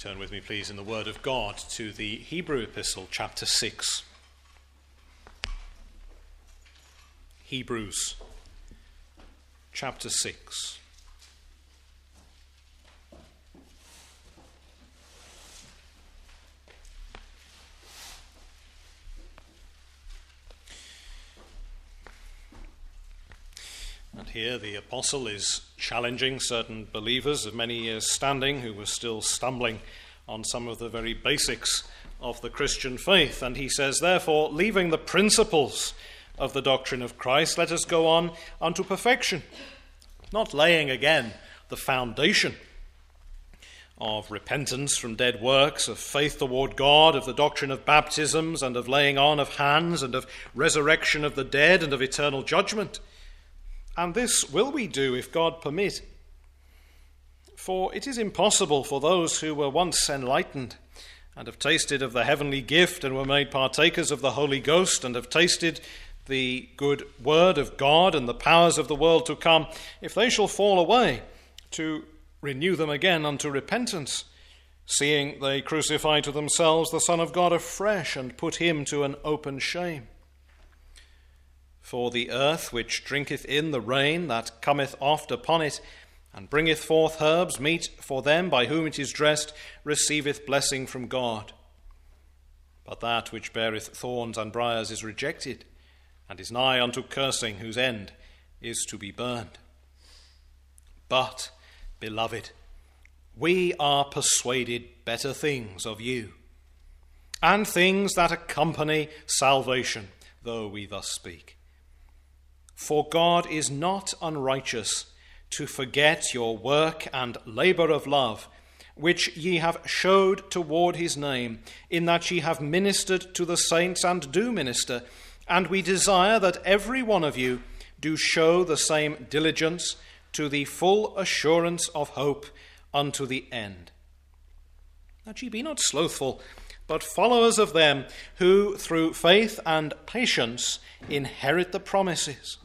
Turn with me, please, in the Word of God to the Hebrew Epistle, chapter 6. Hebrews, chapter 6. And here the apostle is challenging certain believers of many years' standing who were still stumbling on some of the very basics of the Christian faith. And he says, therefore, leaving the principles of the doctrine of Christ, let us go on unto perfection, not laying again the foundation of repentance from dead works, of faith toward God, of the doctrine of baptisms, and of laying on of hands, and of resurrection of the dead, and of eternal judgment. And this will we do if God permit. For it is impossible for those who were once enlightened and have tasted of the heavenly gift and were made partakers of the Holy Ghost and have tasted the good word of God and the powers of the world to come, if they shall fall away, to renew them again unto repentance, seeing they crucify to themselves the Son of God afresh and put him to an open shame. For the earth which drinketh in the rain that cometh oft upon it, and bringeth forth herbs meet for them by whom it is dressed, receiveth blessing from God. But that which beareth thorns and briars is rejected, and is nigh unto cursing, whose end is to be burned. But, beloved, we are persuaded better things of you, and things that accompany salvation, though we thus speak. For God is not unrighteous to forget your work and labour of love, which ye have showed toward his name, in that ye have ministered to the saints and do minister. And we desire that every one of you do show the same diligence to the full assurance of hope unto the end. That ye be not slothful, but followers of them who through faith and patience inherit the promises.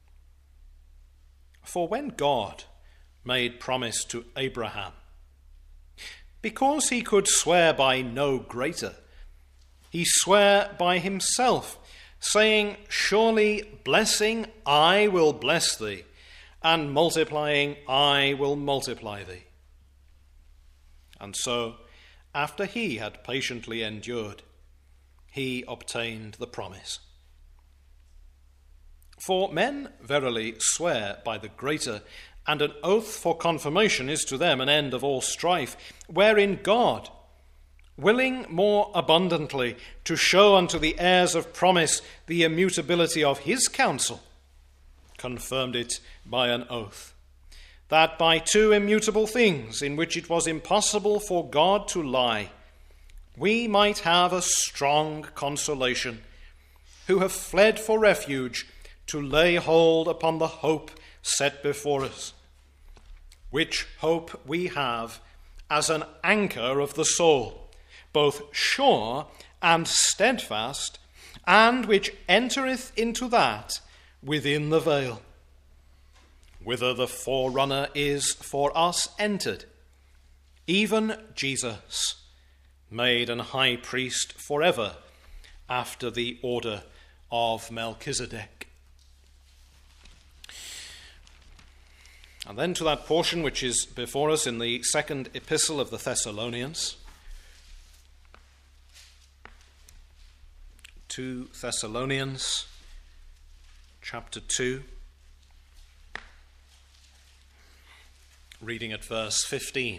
For when God made promise to Abraham, because he could swear by no greater, he sware by himself, saying, surely blessing I will bless thee, and multiplying I will multiply thee. And so, after he had patiently endured, he obtained the promise. For men verily swear by the greater, and an oath for confirmation is to them an end of all strife, wherein God, willing more abundantly to show unto the heirs of promise the immutability of his counsel, confirmed it by an oath, that by two immutable things, in which it was impossible for God to lie, we might have a strong consolation, who have fled for refuge, to lay hold upon the hope set before us, which hope we have as an anchor of the soul, both sure and steadfast, and which entereth into that within the veil, whither the forerunner is for us entered, even Jesus, made an high priest forever, after the order of Melchizedek. And then to that portion which is before us in the second epistle of the Thessalonians. 2 Thessalonians, chapter 2, reading at verse 15.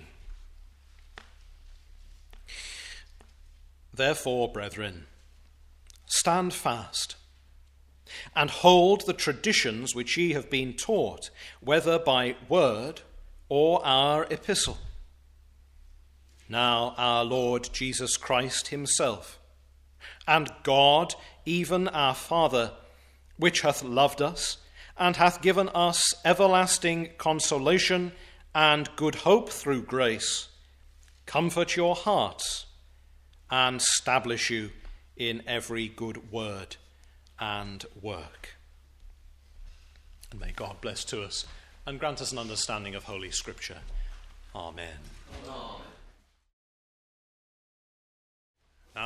Therefore, brethren, stand fast, and hold the traditions which ye have been taught, whether by word or our epistle. Now our Lord Jesus Christ himself, and God, even our Father, which hath loved us, and hath given us everlasting consolation and good hope through grace, comfort your hearts, and establish you in every good word and work. And may God bless to us and grant us an understanding of Holy Scripture. Amen. Amen.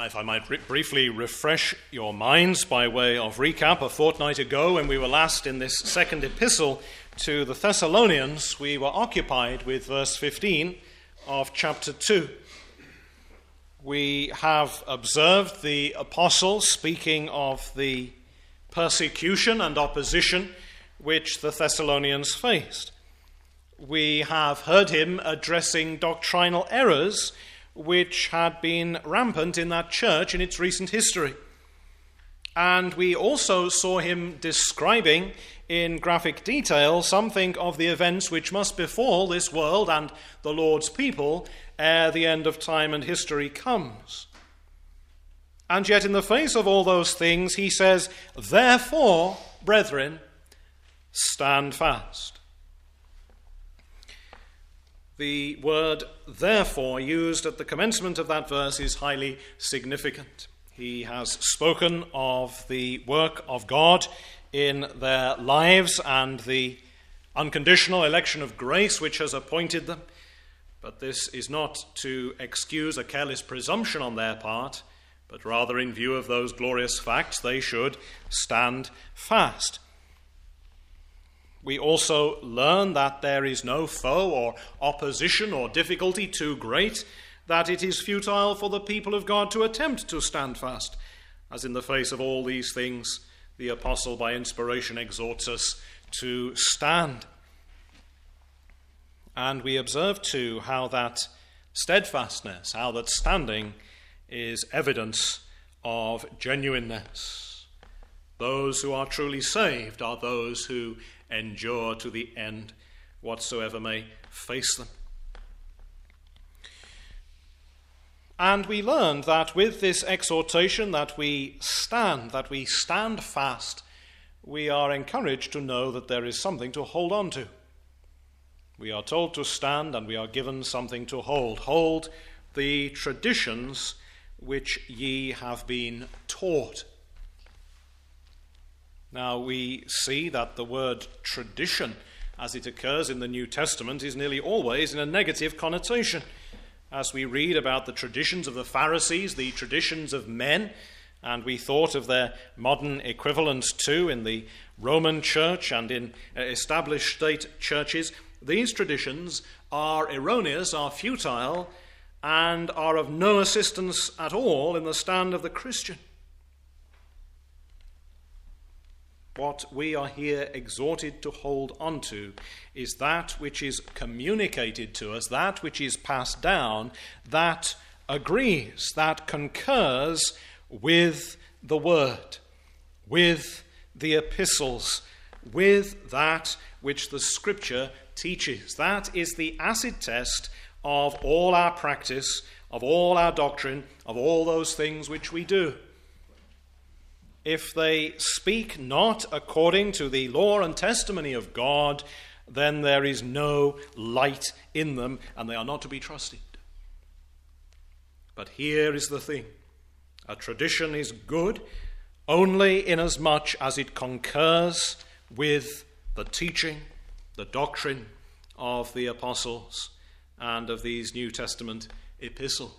If I might briefly refresh your minds by way of recap, a fortnight ago when we were last in this second epistle to the Thessalonians, we were occupied with verse 15 of chapter 2. We have observed the apostle speaking of the persecution and opposition which the Thessalonians faced. We have heard him addressing doctrinal errors which had been rampant in that church in its recent history. And we also saw him describing in graphic detail something of the events which must befall this world and the Lord's people ere the end of time and history comes. And yet in the face of all those things, he says, "Therefore, brethren, stand fast." The word "therefore" used at the commencement of that verse is highly significant. He has spoken of the work of God in their lives and the unconditional election of grace which has appointed them. But this is not to excuse a careless presumption on their part, but rather in view of those glorious facts, they should stand fast. We also learn that there is no foe or opposition or difficulty too great, that it is futile for the people of God to attempt to stand fast, as in the face of all these things, the apostle by inspiration exhorts us to stand. And we observe too how that steadfastness, how that standing is evidence of genuineness. Those who are truly saved are those who endure to the end, whatsoever may face them. And we learned that with this exhortation that we stand fast, we are encouraged to know that there is something to hold on to. We are told to stand and we are given something to hold. Hold the traditions which ye have been taught. Now we see that the word tradition, as it occurs in the New Testament, is nearly always in a negative connotation. As we read about the traditions of the Pharisees, the traditions of men, and we thought of their modern equivalents too in the Roman Church and in established state churches, these traditions are erroneous, are futile, and are of no assistance at all in the stand of the Christian. What we are here exhorted to hold on to is that which is communicated to us, that which is passed down, that agrees, that concurs with the word, with the epistles, with that which the Scripture teaches. That is the acid test of all our practice, of all our doctrine, of all those things which we do. If they speak not according to the law and testimony of God, then there is no light in them, and they are not to be trusted. But here is the thing. A tradition is good only inasmuch as it concurs with the teaching, the doctrine of the apostles and of these New Testament epistles.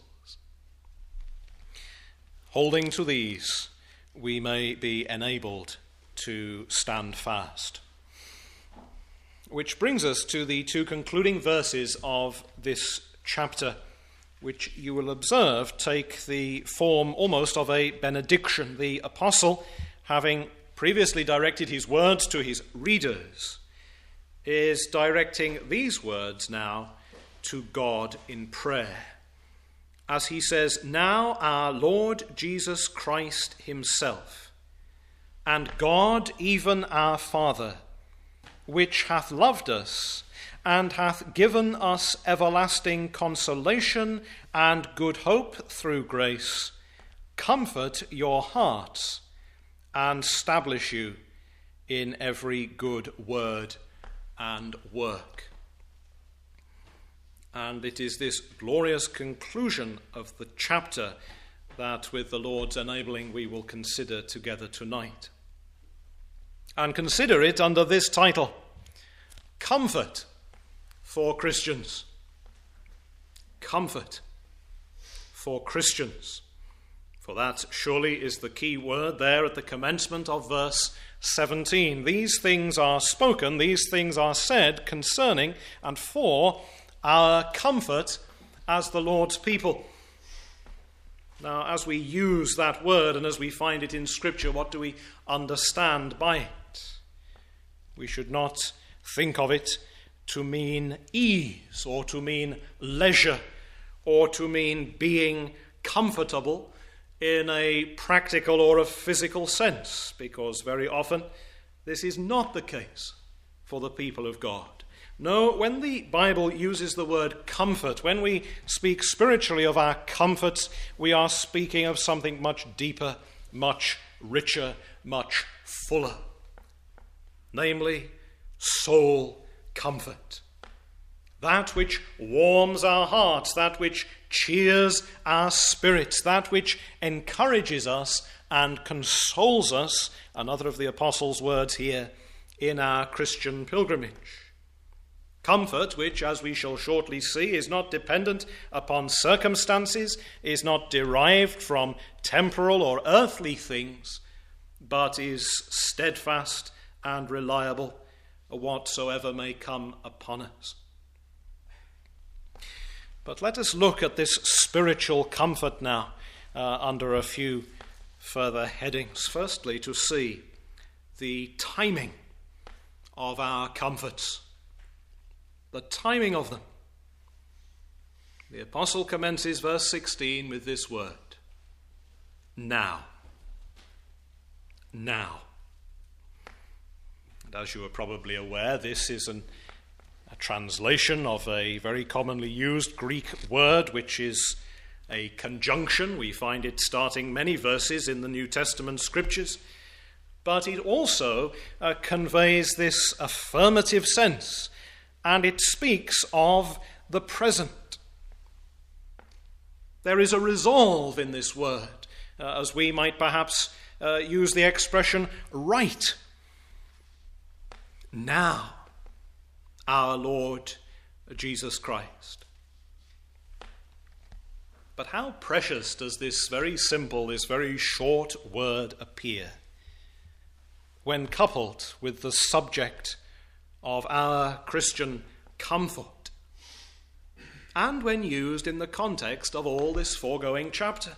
Holding to these, we may be enabled to stand fast. Which brings us to the two concluding verses of this chapter, which you will observe take the form almost of a benediction. The apostle, having previously directed his words to his readers, is directing these words now to God in prayer. As he says, "Now our Lord Jesus Christ himself, and God even our Father, which hath loved us, and hath given us everlasting consolation and good hope through grace, comfort your hearts, and establish you in every good word and work." And it is this glorious conclusion of the chapter that, with the Lord's enabling, we will consider together tonight. And consider it under this title: Comfort for Christians. Comfort for Christians. For that surely is the key word there at the commencement of verse 17. These things are spoken, these things are said concerning and for our comfort as the Lord's people. Now, as we use that word and as we find it in Scripture, what do we understand by it? We should not think of it to mean ease or to mean leisure or to mean being comfortable in a practical or a physical sense, because very often this is not the case for the people of God. No, when the Bible uses the word comfort, when we speak spiritually of our comforts, we are speaking of something much deeper, much richer, much fuller. Namely, soul comfort. That which warms our hearts, that which cheers our spirits, that which encourages us and consoles us, another of the apostles' words here, in our Christian pilgrimage. Comfort which, as we shall shortly see, is not dependent upon circumstances, is not derived from temporal or earthly things, but is steadfast and reliable, whatsoever may come upon us. But let us look at this spiritual comfort now under a few further headings. Firstly, to see the timing of our comforts. The timing of them. The apostle commences verse 16 with this word. Now. Now. And as you are probably aware, this is a translation of a very commonly used Greek word, which is a conjunction. We find it starting many verses in the New Testament scriptures. But it also conveys this affirmative sense, and it speaks of the present. There is a resolve in this word, as we might perhaps use the expression right. Now, our Lord Jesus Christ. But how precious does this very simple, this very short word appear when coupled with the subject of our Christian comfort, and when used in the context of all this foregoing chapter.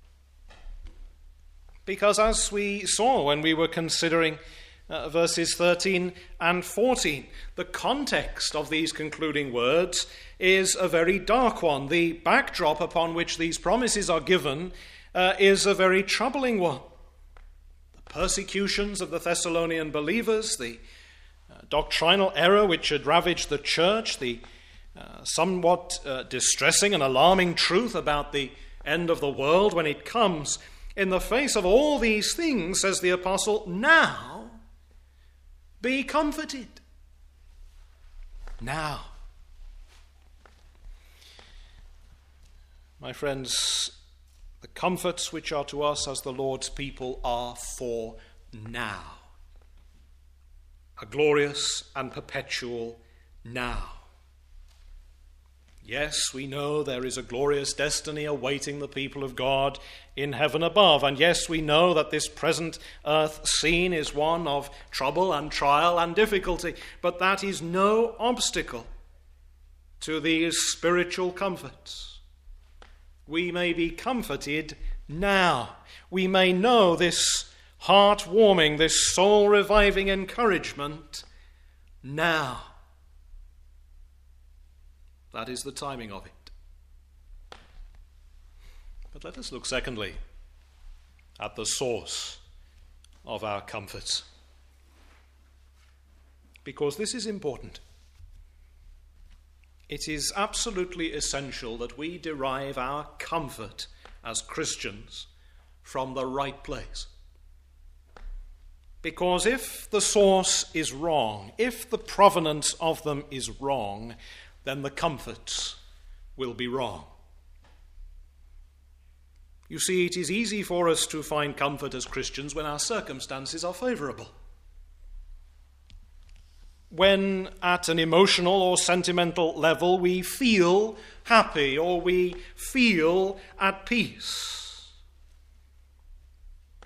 Because as we saw when we were considering verses 13 and 14, the context of these concluding words is a very dark one. The backdrop upon which these promises are given is a very troubling one. The persecutions of the Thessalonian believers, the doctrinal error which had ravaged the church, the somewhat distressing and alarming truth about the end of the world when it comes. In the face of all these things, says the apostle, now be comforted. Now. My friends, the comforts which are to us as the Lord's people are for now. A glorious and perpetual now. Yes, we know there is a glorious destiny awaiting the people of God in heaven above. And yes, we know that this present earth scene is one of trouble and trial and difficulty. But that is no obstacle to these spiritual comforts. We may be comforted now. We may know this heart-warming, this soul-reviving encouragement now. That is the timing of it. But let us look secondly at the source of our comforts, because this is important. It is absolutely essential that we derive our comfort as Christians from the right place. Because if the source is wrong, if the provenance of them is wrong, then the comforts will be wrong. You see, it is easy for us to find comfort as Christians when our circumstances are favorable. When at an emotional or sentimental level we feel happy or we feel at peace.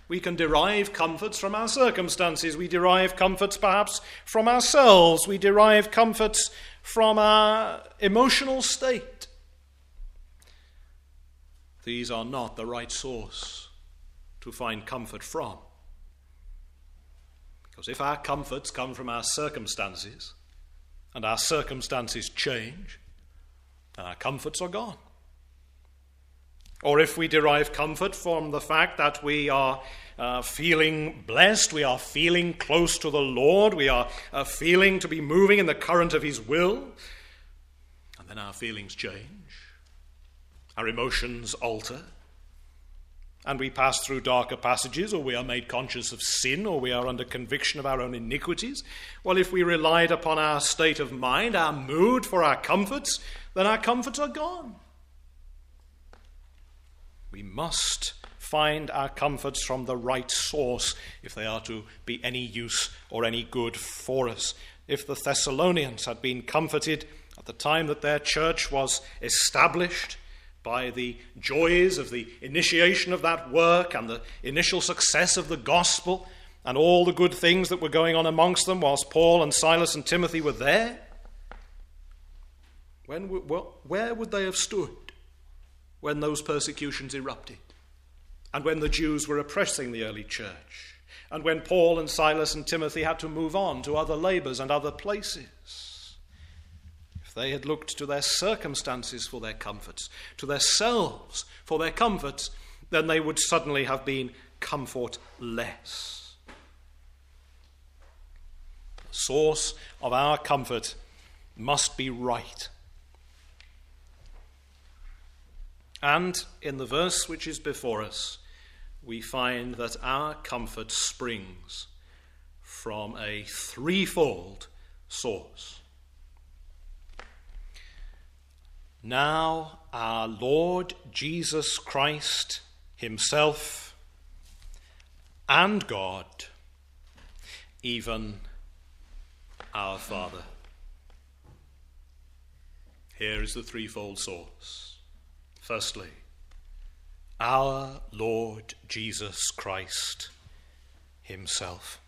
We can derive comforts from our circumstances. We derive comforts perhaps from ourselves. We derive comforts from our emotional state. These are not the right source to find comfort from. Because if our comforts come from our circumstances, and our circumstances change, then our comforts are gone. Or if we derive comfort from the fact that we are feeling blessed, we are feeling close to the Lord, we are feeling to be moving in the current of his will, and then our feelings change, our emotions alter, and we pass through darker passages, or we are made conscious of sin, or we are under conviction of our own iniquities. Well, if we relied upon our state of mind, our mood for our comforts, then our comforts are gone. We must find our comforts from the right source if they are to be any use or any good for us. If the Thessalonians had been comforted at the time that their church was established by the joys of the initiation of that work and the initial success of the gospel and all the good things that were going on amongst them whilst Paul and Silas and Timothy were there, where would they have stood when those persecutions erupted, and when the Jews were oppressing the early church, and when Paul and Silas and Timothy had to move on to other labours and other places? If they had looked to their circumstances for their comforts, to themselves for their comforts, then they would suddenly have been comfortless. The source of our comfort must be right. And in the verse which is before us, we find that our comfort springs from a threefold source. Now our Lord Jesus Christ himself and God, even our Father. Here is the threefold source. Firstly, our Lord Jesus Christ himself.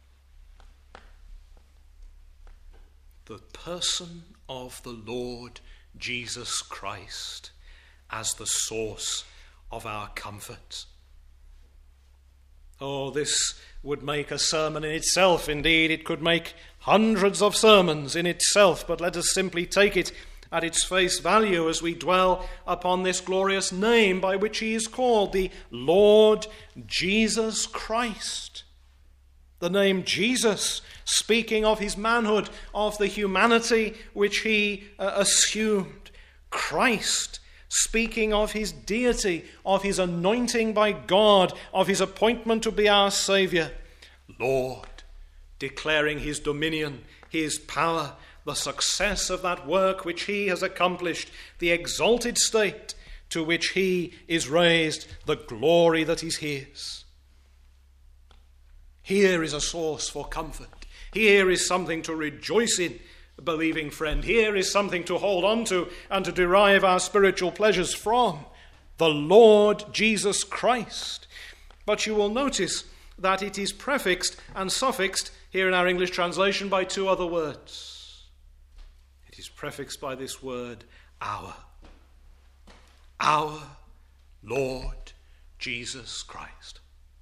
The person of the Lord Jesus Christ as the source of our comfort. Oh, this would make a sermon in itself. Indeed, it could make hundreds of sermons in itself, but let us simply take it at its face value as we dwell upon this glorious name by which he is called, the Lord Jesus Christ. The name Jesus, speaking of his manhood, of the humanity which he assumed. Christ, speaking of his deity, of his anointing by God, of his appointment to be our Saviour. Lord, declaring his dominion, his power, the success of that work which he has accomplished, the exalted state to which he is raised, the glory that is his. Here is a source for comfort. Here is something to rejoice in, believing friend. Here is something to hold on to and to derive our spiritual pleasures from. The Lord Jesus Christ. But you will notice that it is prefixed and suffixed here in our English translation by two other words. It is prefixed by this word, our. Our Lord Jesus Christ.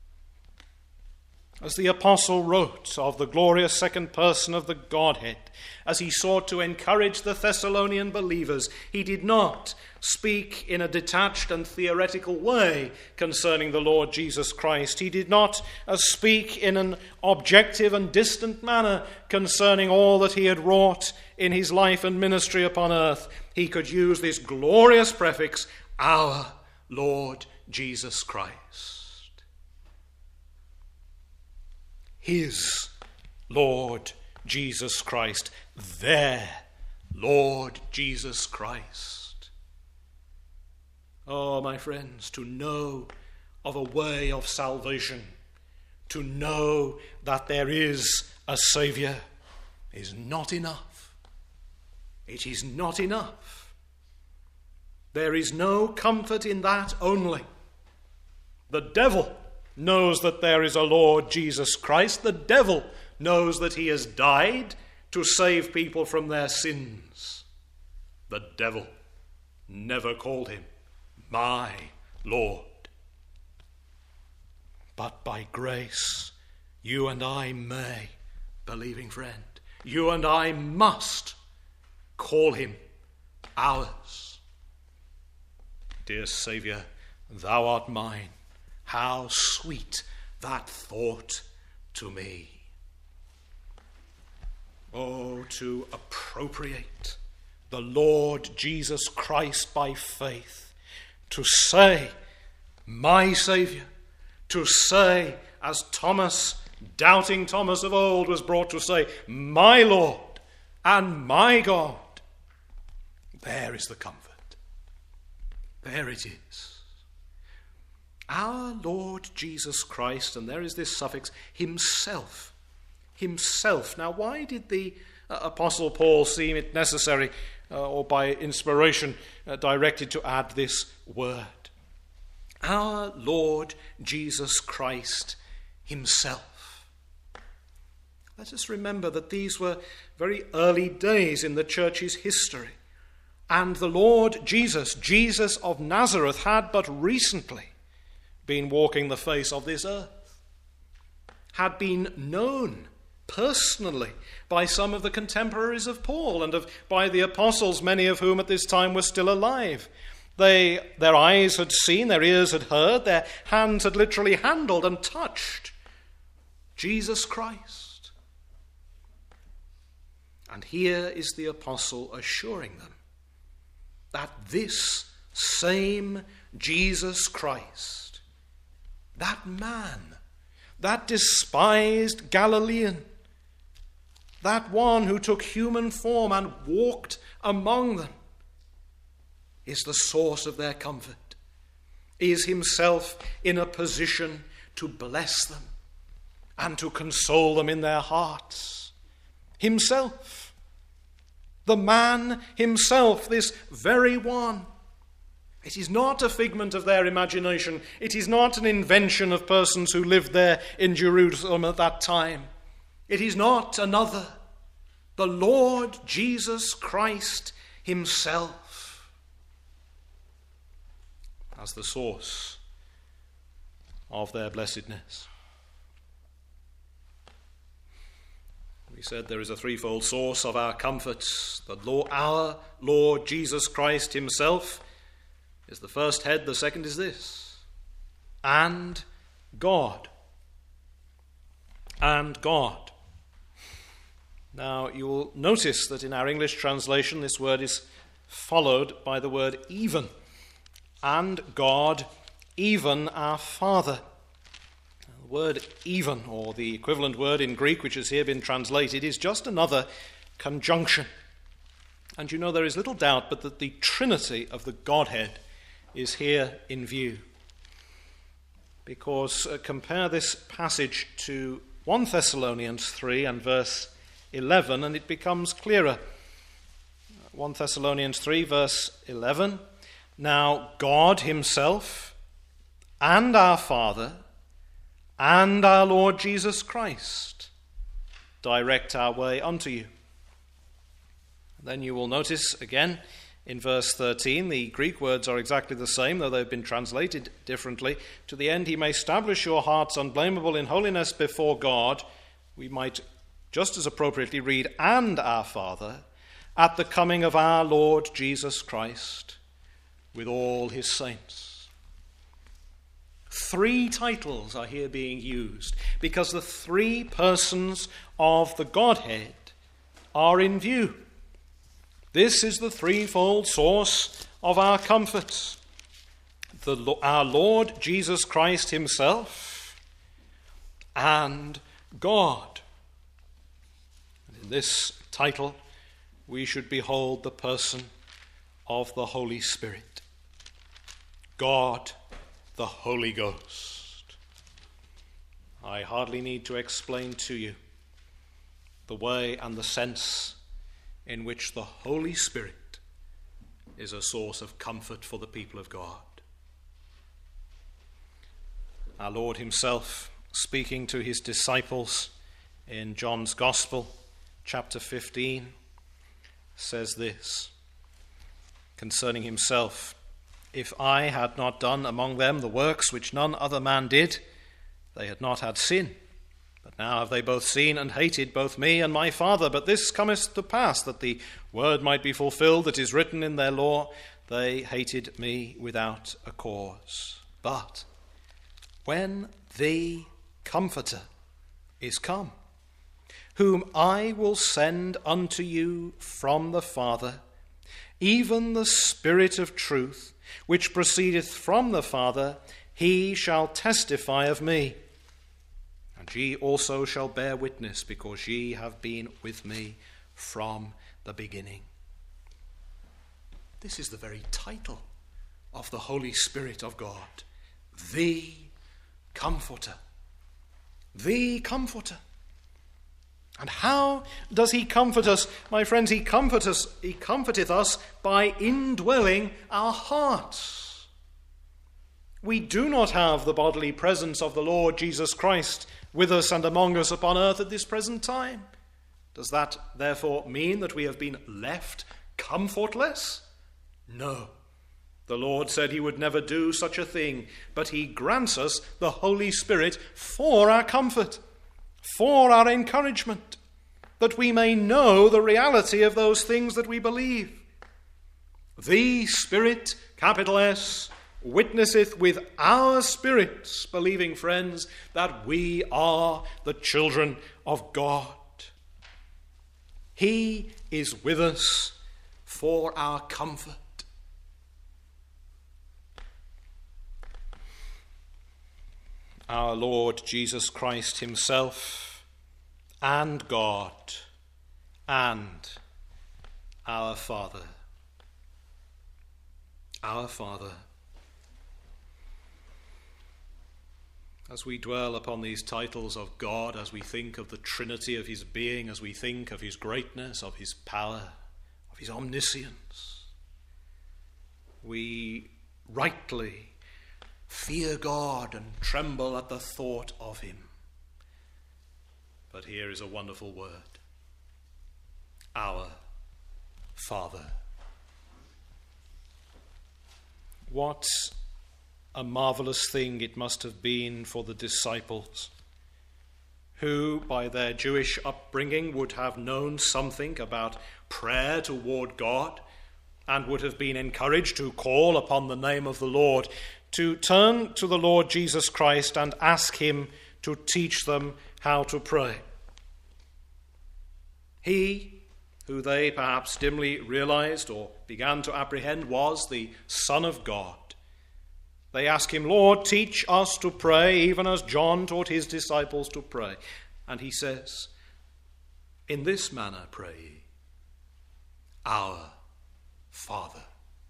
As the apostle wrote of the glorious second person of the Godhead, as he sought to encourage the Thessalonian believers, he did not speak in a detached and theoretical way concerning the Lord Jesus Christ. He did not speak in an objective and distant manner concerning all that he had wrought in his life and ministry upon earth. He could use this glorious prefix, our Lord Jesus Christ. His Lord Jesus Christ, their Lord Jesus Christ. Oh, my friends, to know of a way of salvation, to know that there is a Saviour, is not enough. It is not enough. There is no comfort in that only. The devil knows that there is a Lord Jesus Christ. The devil knows that he has died to save people from their sins. The devil never called him my Lord. But by grace, you and I may, believing friend, you and I must call him ours. Dear Saviour, thou art mine. How sweet that thought to me. Oh, to appropriate the Lord Jesus Christ by faith, to say, my Saviour, to say, as Thomas, doubting Thomas of old, was brought to say, my Lord and my God. There is the comfort. There it is. Our Lord Jesus Christ, and there is this suffix, himself. Himself. Now, why did the Apostle Paul seem it necessary, or by inspiration directed to add this word? Our Lord Jesus Christ himself. Let us remember that these were very early days in the church's history. And the Lord Jesus, Jesus of Nazareth, had but recently been walking the face of this earth, had been known personally by some of the contemporaries of Paul and by the apostles, many of whom at this time were still alive. Their eyes had seen, their ears had heard, their hands had literally handled and touched Jesus Christ. And here is the apostle assuring them that this same Jesus Christ, that man, that despised Galilean, that one who took human form and walked among them, is the source of their comfort, is himself in a position to bless them and to console them in their hearts. Himself, the man himself, this very one. It is not a figment of their imagination. It is not an invention of persons who lived there in Jerusalem at that time. It is not another. The Lord Jesus Christ himself as the source of their blessedness. We said there is a threefold source of our comforts. Our Lord Jesus Christ himself is the first head. The second is this: and God. And God. Now, you will notice that in our English translation, this word is followed by the word even. And God, even our Father. The word even, or the equivalent word in Greek, which has here been translated, is just another conjunction. And you know, there is little doubt but that the Trinity of the Godhead is here in view. Because compare this passage to 1 Thessalonians 3 and verse 11, and it becomes clearer. 1 Thessalonians 3 verse 11, now God himself and our Father and our Lord Jesus Christ direct our way unto you. Then you will notice again in verse 13, the Greek words are exactly the same, though they've been translated differently. To the end he may establish your hearts unblameable in holiness before God. We might just as appropriately read, and our Father, at the coming of our Lord Jesus Christ, with all his saints. Three titles are here being used, because the three persons of the Godhead are in view. This is the threefold source of our comfort. Our Lord Jesus Christ himself and God. And in this title, we should behold the person of the Holy Spirit. God, the Holy Ghost. I hardly need to explain to you the way and the sense in which the Holy Spirit is a source of comfort for the people of God. Our Lord himself, speaking to his disciples in John's Gospel, chapter 15, says this concerning himself: "If I had not done among them the works which none other man did, they had not had sin. But now have they both seen and hated both me and my Father. But this cometh to pass, that the word might be fulfilled that is written in their law, they hated me without a cause. But when the Comforter is come, whom I will send unto you from the Father, even the Spirit of truth, which proceedeth from the Father, he shall testify of me. And ye also shall bear witness, because ye have been with me from the beginning." This is the very title of the Holy Spirit of God, the Comforter. The Comforter. And how does he comfort us? My friends, he comforteth us by indwelling our hearts. We do not have the bodily presence of the Lord Jesus Christ with us and among us upon earth at this present time. Does that therefore mean that we have been left comfortless? No. The Lord said he would never do such a thing, but he grants us the Holy Spirit for our comfort, for our encouragement, that we may know the reality of those things that we believe. The Spirit, capital S, witnesseth with our spirits, believing friends, that we are the children of God. He is with us for our comfort. Our Lord Jesus Christ himself and God and our Father. Our Father. As we dwell upon these titles of God, as we think of the Trinity of his being, as we think of his greatness, of his power, of his omniscience, we rightly fear God and tremble at the thought of him. But here is a wonderful word: our Father. What a marvelous thing it must have been for the disciples, who by their Jewish upbringing would have known something about prayer toward God and would have been encouraged to call upon the name of the Lord, to turn to the Lord Jesus Christ and ask him to teach them how to pray. He, who they perhaps dimly realized or began to apprehend, was the Son of God. They ask him, "Lord, teach us to pray, even as John taught his disciples to pray." And he says, "In this manner pray ye, our Father."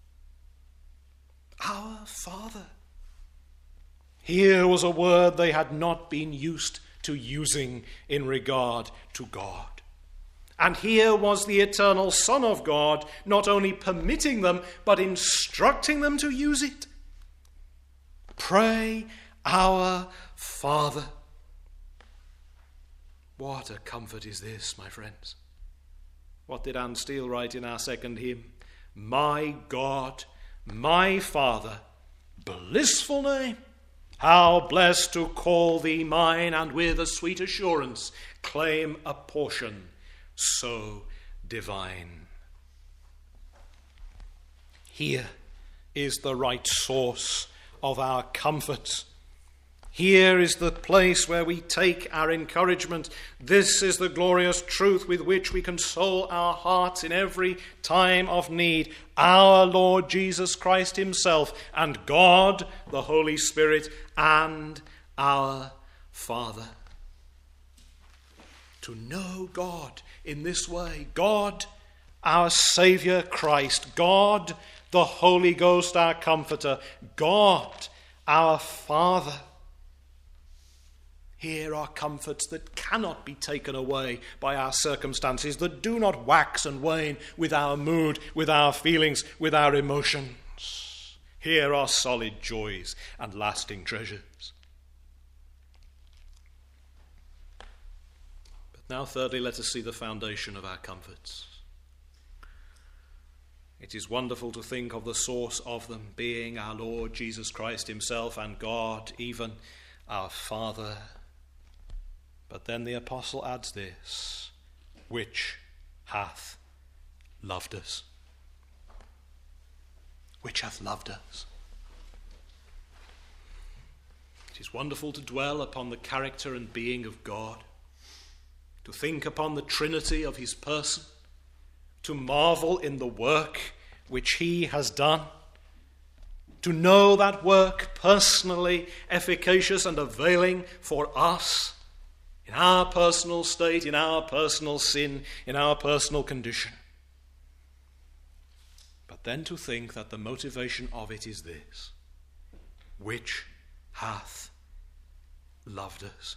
Our Father. Here was a word they had not been used to using in regard to God. And here was the eternal Son of God not only permitting them, but instructing them to use it. Pray, our Father. What a comfort is this, my friends. What did Anne Steele write in our second hymn? My God, my Father, blissful name, how blessed to call thee mine, and with a sweet assurance claim a portion so divine. Here is the right source of our comfort. Here is the place where we take our encouragement. This is the glorious truth with which we console our hearts in every time of need. Our Lord Jesus Christ himself, and God, the Holy Spirit, and our Father. To know God in this way, God, our Saviour Christ, God, the Holy Ghost, our Comforter, God, our Father. Here are comforts that cannot be taken away by our circumstances, that do not wax and wane with our mood, with our feelings, with our emotions. Here are solid joys and lasting treasures. Now, thirdly, let us see the foundation of our comforts. It is wonderful to think of the source of them being our Lord Jesus Christ himself and God, even our Father. But then the apostle adds this, which hath loved us. Which hath loved us. It is wonderful to dwell upon the character and being of God, to think upon the Trinity of his person, to marvel in the work which he has done, to know that work personally efficacious and availing for us in our personal state, in our personal sin, in our personal condition. But then to think that the motivation of it is this, which hath loved us.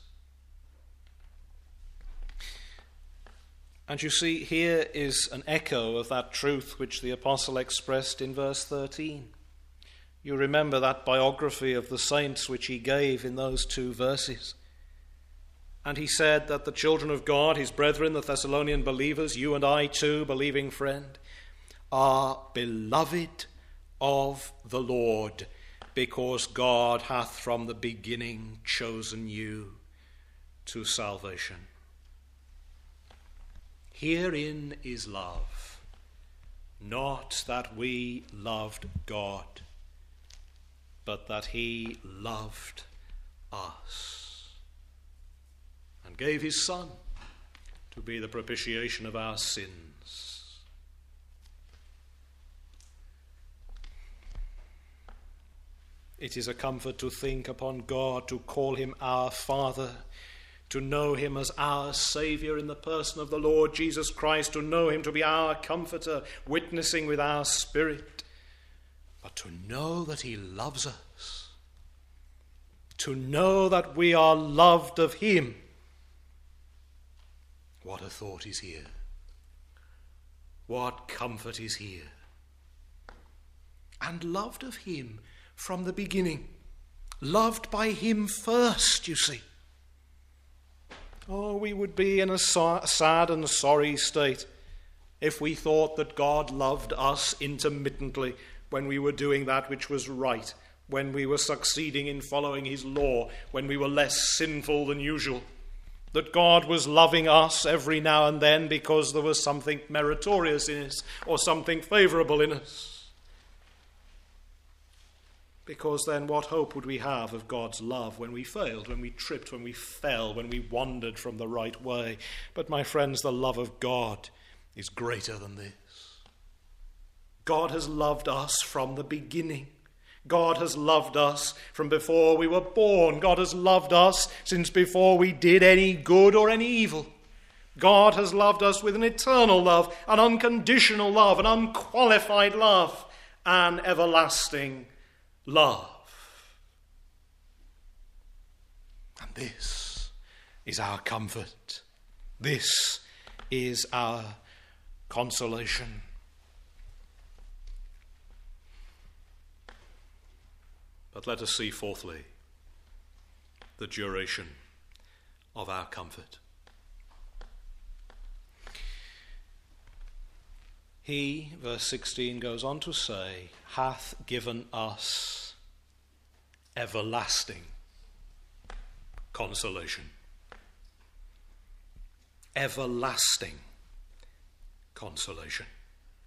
And you see, here is an echo of that truth which the apostle expressed in verse 13. You remember that biography of the saints which he gave in those 2 verses. And he said that the children of God, his brethren, the Thessalonian believers, you and I too, believing friend, are beloved of the Lord, because God hath from the beginning chosen you to salvation. Herein is love, not that we loved God, but that he loved us and gave his Son to be the propitiation of our sins. It is a comfort to think upon God, to call him our Father, to know him as our Saviour in the person of the Lord Jesus Christ, to know him to be our Comforter, witnessing with our spirit, but to know that he loves us, to know that we are loved of him. What a thought is here. What comfort is here. And loved of him from the beginning. Loved by him first, you see. Oh, we would be in a sad and sorry state if we thought that God loved us intermittently when we were doing that which was right, when we were succeeding in following his law, when we were less sinful than usual. That God was loving us every now and then because there was something meritorious in us or something favourable in us. Because then what hope would we have of God's love when we failed, when we tripped, when we fell, when we wandered from the right way? But my friends, the love of God is greater than this. God has loved us from the beginning. God has loved us from before we were born. God has loved us since before we did any good or any evil. God has loved us with an eternal love, an unconditional love, an unqualified love, an everlasting love. And this is our comfort. This is our consolation. But let us see, fourthly, the duration of our comfort. He, verse 16, goes on to say, hath given us everlasting consolation. Everlasting consolation.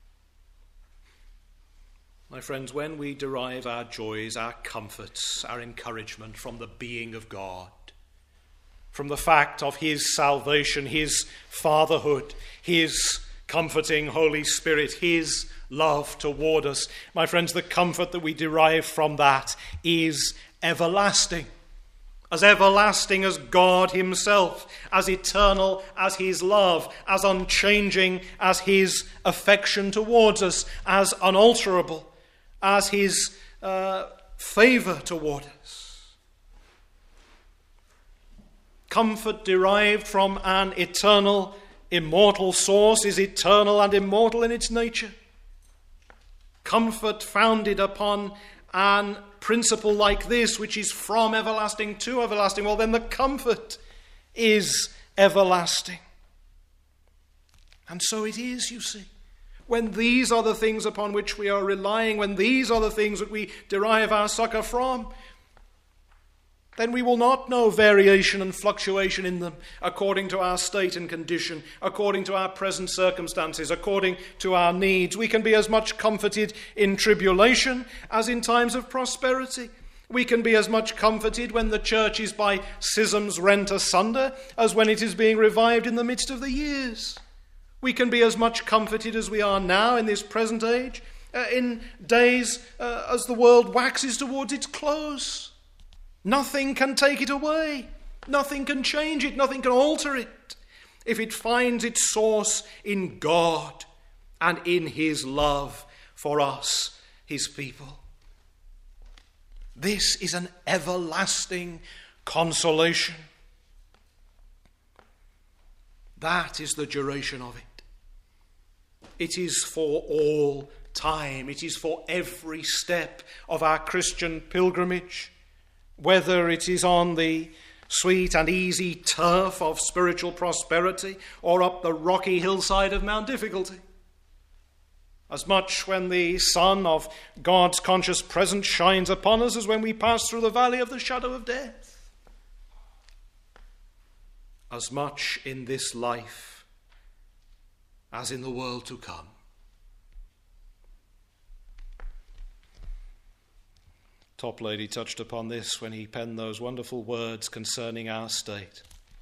My friends, when we derive our joys, our comforts, our encouragement from the being of God, from the fact of his salvation, his fatherhood, his comforting Holy Spirit, his love toward us, my friends, the comfort that we derive from that is everlasting. As everlasting as God himself, as eternal as his love, as unchanging as his affection towards us, as unalterable as his favour toward us. Comfort derived from an eternal, immortal source is eternal and immortal in its nature. Comfort founded upon an principle like this, which is from everlasting to everlasting, well, then the comfort is everlasting. And so it is, you see. When these are the things upon which we are relying, when these are the things that we derive our succor from, then we will not know variation and fluctuation in them according to our state and condition, according to our present circumstances, according to our needs. We can be as much comforted in tribulation as in times of prosperity. We can be as much comforted when the church is by schisms rent asunder as when it is being revived in the midst of the years. We can be as much comforted as we are now in this present age, in days as the world waxes towards its close. Nothing can take it away. Nothing can change it. Nothing can alter it if it finds its source in God and in his love for us, his people. This is an everlasting consolation. That is the duration of it. It is for all time. It is for every step of our Christian pilgrimage, whether it is on the sweet and easy turf of spiritual prosperity or up the rocky hillside of Mount Difficulty. As much when the sun of God's conscious presence shines upon us as when we pass through the valley of the shadow of death. As much in this life as in the world to come. Toplady touched upon this when he penned those wonderful words concerning our state,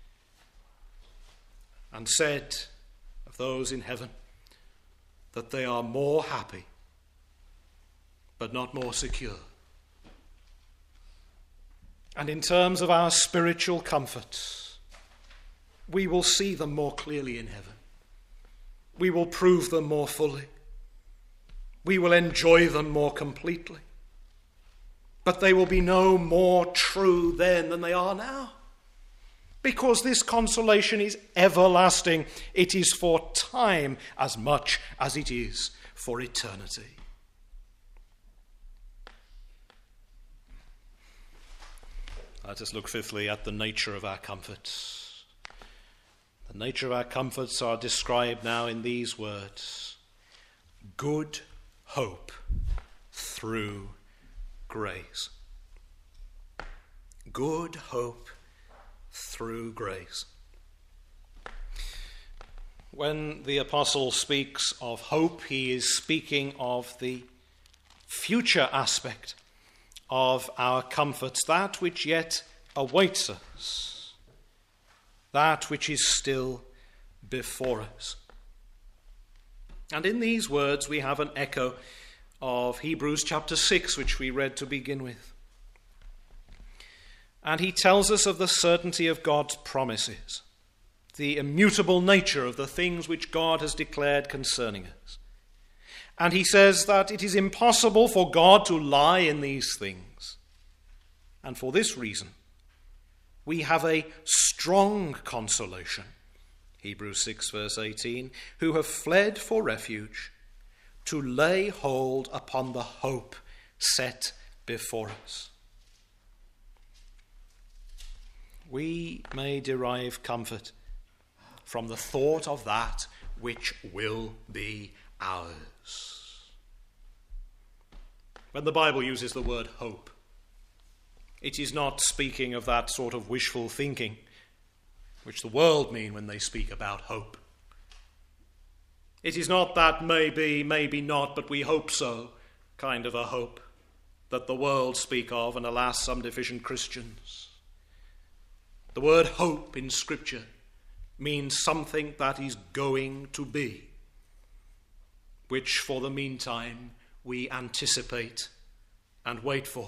and said of those in heaven that they are more happy, but not more secure. And in terms of our spiritual comforts, we will see them more clearly in heaven. We will prove them more fully. We will enjoy them more completely. But they will be no more true then than they are now. Because this consolation is everlasting. It is for time as much as it is for eternity. Let us look fifthly at the nature of our comforts. The nature of our comforts are described now in these words: good hope through grace. Good hope through grace. When the apostle speaks of hope, he is speaking of the future aspect of our comforts, that which yet awaits us, that which is still before us. And in these words we have an echo of Hebrews chapter 6, which we read to begin with. And he tells us of the certainty of God's promises, the immutable nature of the things which God has declared concerning us. And he says that it is impossible for God to lie in these things. And for this reason, we have a strong consolation, Hebrews 6 verse 18, who have fled for refuge to lay hold upon the hope set before us. We may derive comfort from the thought of that which will be ours. When the Bible uses the word hope, it is not speaking of that sort of wishful thinking which the world mean when they speak about hope. It is not that maybe, maybe not, but we hope so kind of a hope that the world speak of, and alas, some deficient Christians. The word hope in Scripture means something that is going to be, which for the meantime we anticipate and wait for.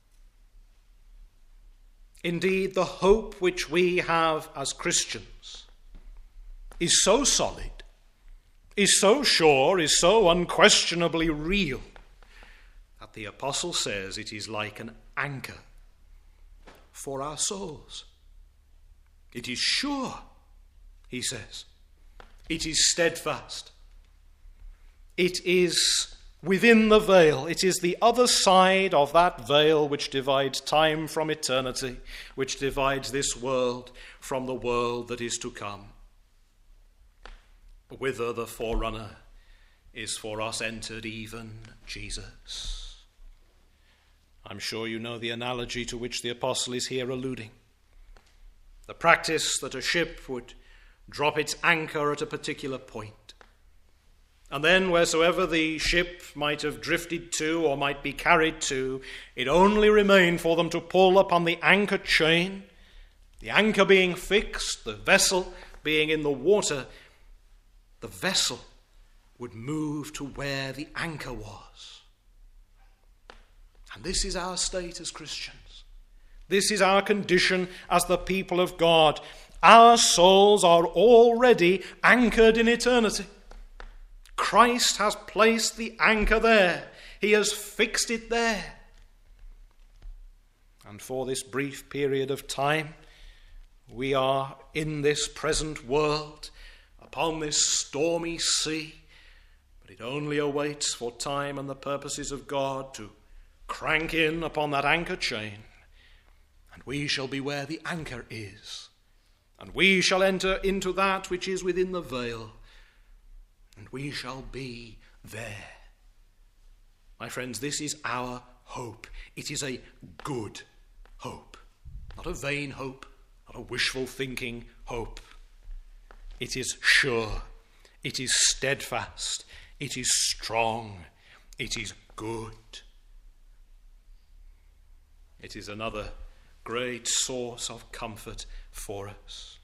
Indeed, the hope which we have as Christians is so solid, is so sure, is so unquestionably real, that the apostle says it is like an anchor for our souls. It is sure, he says. It is steadfast. It is within the veil. It is the other side of that veil which divides time from eternity, which divides this world from the world that is to come. whither the forerunner is for us entered, even Jesus. I'm sure you know the analogy to which the apostle is here alluding. The practice that a ship would drop its anchor at a particular point, and then wheresoever the ship might have drifted to or might be carried to, it only remained for them to pull upon the anchor chain, the anchor being fixed, the vessel being in the water. The vessel would move to where the anchor was. And this is our state as Christians. This is our condition as the people of God. Our souls are already anchored in eternity. Christ has placed the anchor there. He has fixed it there. And for this brief period of time, we are in this present world, upon this stormy sea, but it only awaits for time and the purposes of God to crank in upon that anchor chain, and we shall be where the anchor is, and we shall enter into that which is within the veil, and we shall be there. My friends, this is our hope. It is a good hope, not a vain hope, not a wishful thinking hope. It is sure, it is steadfast, it is strong, it is good. It is another great source of comfort for us.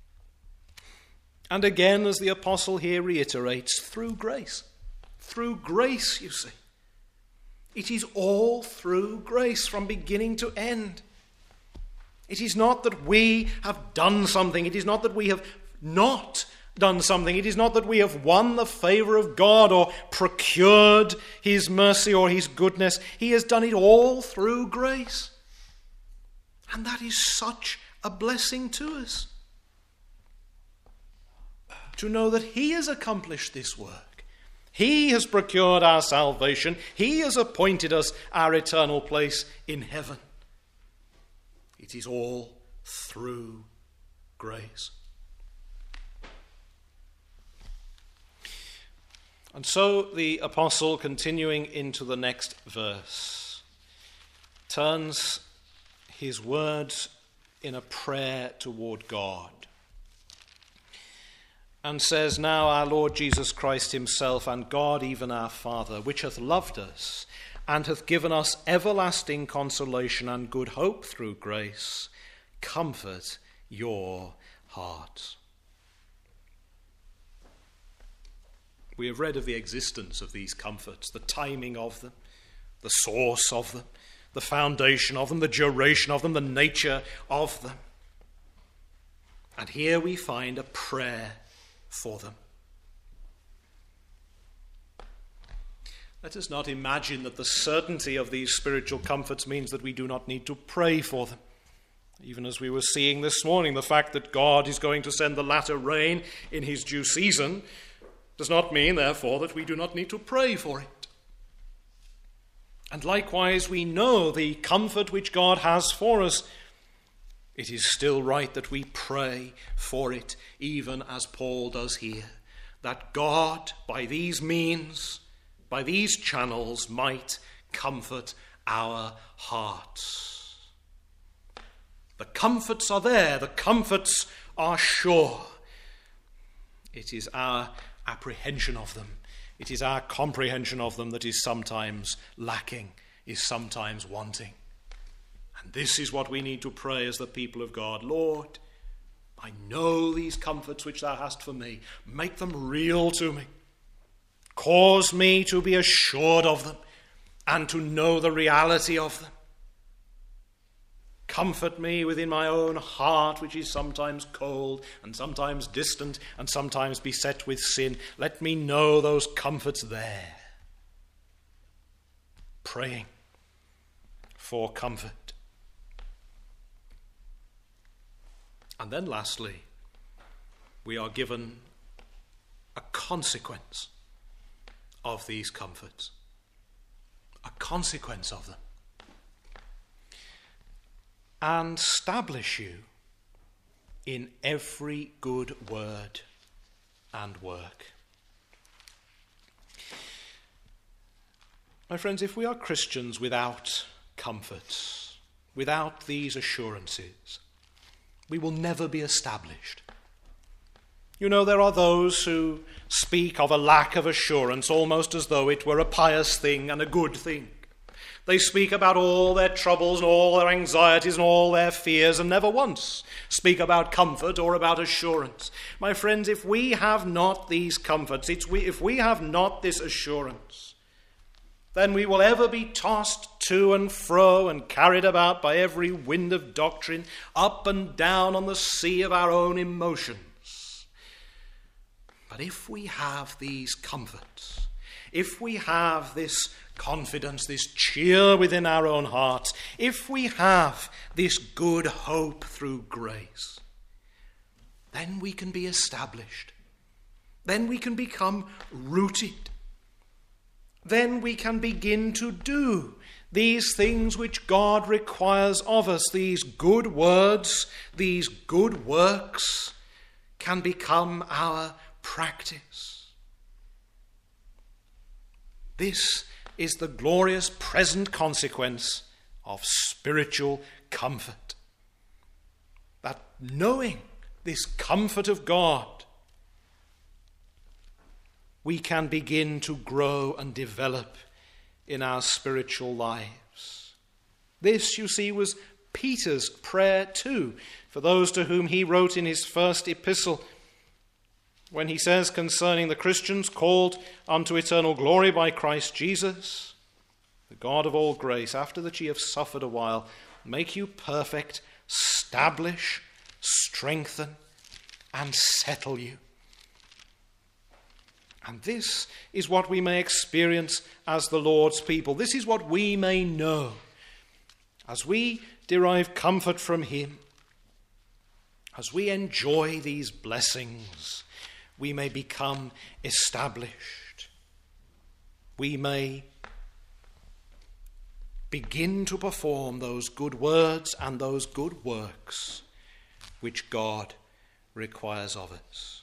And again, as the apostle here reiterates, through grace. Through grace, you see. It is all through grace from beginning to end. It is not that we have done something. It is not that we have not done something. It is not that we have won the favor of God or procured his mercy or his goodness. He has done it all through grace. And that is such a blessing to us. To know that he has accomplished this work. He has procured our salvation. He has appointed us our eternal place in heaven. It is all through grace. And so the apostle, continuing into the next verse, turns his words in a prayer toward God and says, "Now our Lord Jesus Christ himself and God, even our Father, which hath loved us and hath given us everlasting consolation and good hope through grace, comfort your hearts." We have read of the existence of these comforts, the timing of them, the source of them, the foundation of them, the duration of them, the nature of them. And here we find a prayer for them. Let us not imagine that the certainty of these spiritual comforts means that we do not need to pray for them. Even as we were seeing this morning, the fact that God is going to send the latter rain in his due season does not mean, therefore, that we do not need to pray for it. And likewise, we know the comfort which God has for us. It is still right that we pray for it, even as Paul does here, that God, by these means, by these channels, might comfort our hearts. The comforts are there, the comforts are sure. It is our apprehension of them, it is our comprehension of them that is sometimes lacking, is sometimes wanting. And this is what we need to pray as the people of God. Lord, I know these comforts which thou hast for me. Make them real to me. Cause me to be assured of them and to know the reality of them. Comfort me within my own heart, which is sometimes cold and sometimes distant and sometimes beset with sin. Let me know those comforts there. Praying for comfort. And then lastly, we are given a consequence of these comforts. A consequence of them. And establish you in every good word and work. My friends, if we are Christians without comforts, without these assurances, we will never be established. You know, there are those who speak of a lack of assurance almost as though it were a pious thing and a good thing. They speak about all their troubles and all their anxieties and all their fears and never once speak about comfort or about assurance. My friends, if we have not these comforts, if we have not this assurance, then we will ever be tossed to and fro and carried about by every wind of doctrine, up and down on the sea of our own emotions. But if we have these comforts, if we have this confidence, this cheer within our own hearts, if we have this good hope through grace, then we can be established. Then we can become rooted. Then we can begin to do these things which God requires of us. These good words, these good works can become our practice. This is the glorious present consequence of spiritual comfort. That knowing this comfort of God, we can begin to grow and develop in our spiritual lives. This, you see, was Peter's prayer too, for those to whom he wrote in his first epistle, when he says concerning the Christians called unto eternal glory by Christ Jesus, the God of all grace, after that ye have suffered a while, make you perfect, establish, strengthen, and settle you. And this is what we may experience as the Lord's people. This is what we may know. As we derive comfort from him, as we enjoy these blessings, we may become established. We may begin to perform those good words and those good works which God requires of us.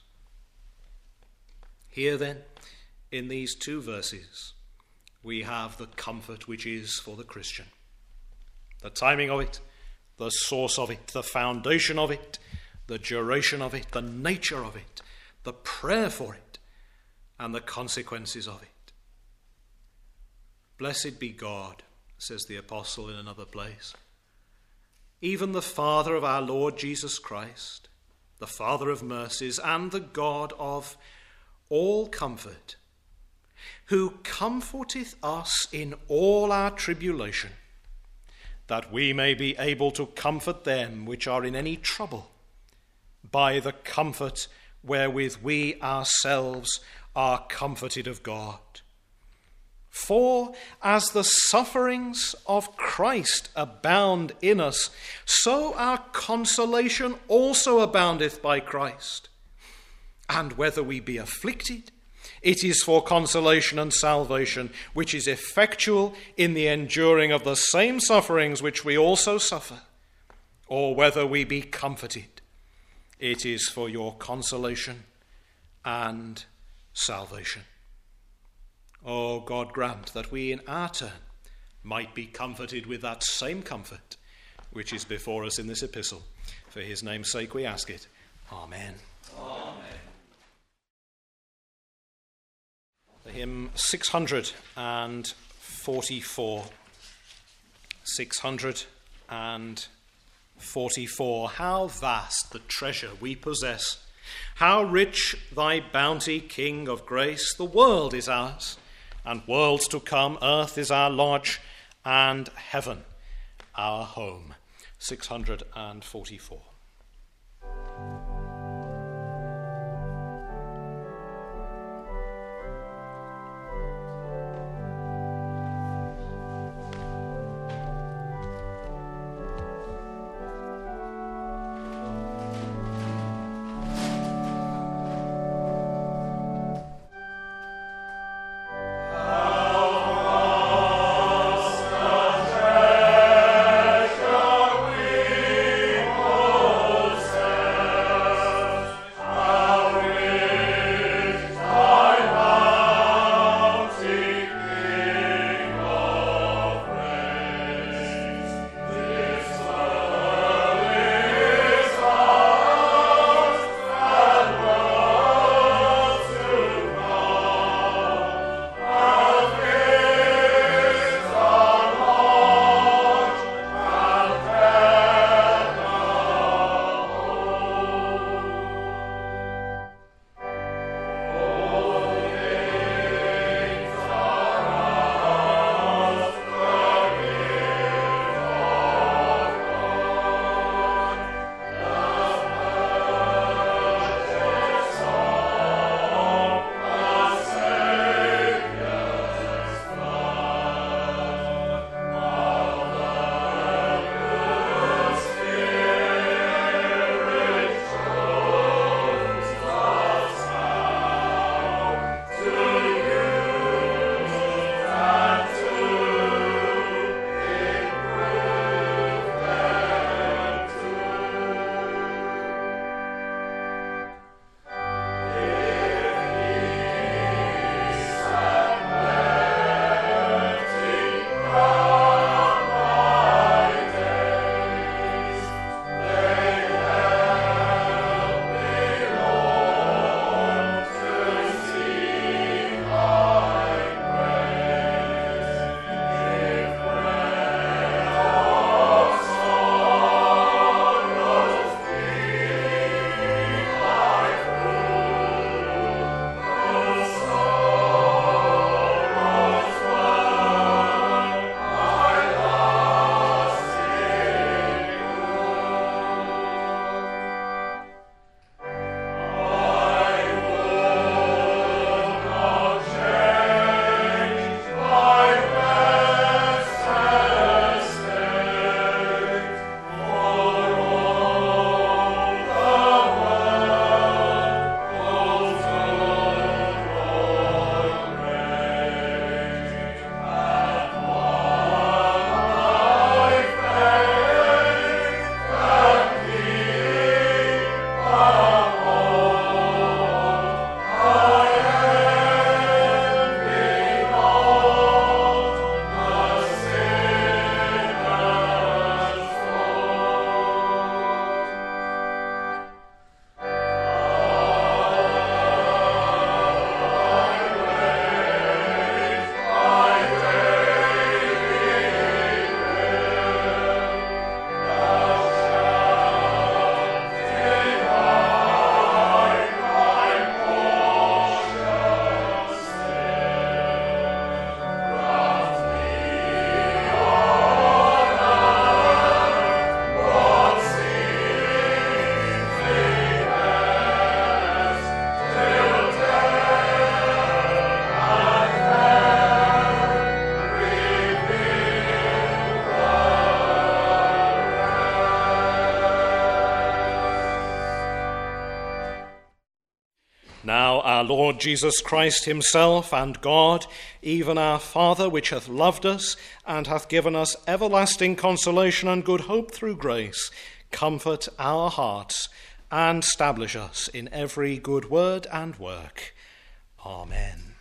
Here then, in these two verses, we have the comfort which is for the Christian. The timing of it, the source of it, the foundation of it, the duration of it, the nature of it, the prayer for it, and the consequences of it. Blessed be God, says the apostle in another place, even the Father of our Lord Jesus Christ, the Father of mercies, and the God of all comfort, who comforteth us in all our tribulation, that we may be able to comfort them which are in any trouble, by the comfort wherewith we ourselves are comforted of God. For as the sufferings of Christ abound in us, so our consolation also aboundeth by Christ. And whether we be afflicted, it is for consolation and salvation, which is effectual in the enduring of the same sufferings which we also suffer. Or whether we be comforted, it is for your consolation and salvation. Oh, God grant that we in our turn might be comforted with that same comfort which is before us in this epistle. For his name's sake we ask it. Amen. Amen. The hymn 644. 644. How vast the treasure we possess. How rich thy bounty, King of grace. The world is ours, and worlds to come. Earth is our lodge, and heaven our home. 644. Oh our Lord Jesus Christ himself, and God, even our Father, which hath loved us, and hath given us everlasting consolation and good hope through grace, comfort our hearts, and establish us in every good word and work. Amen.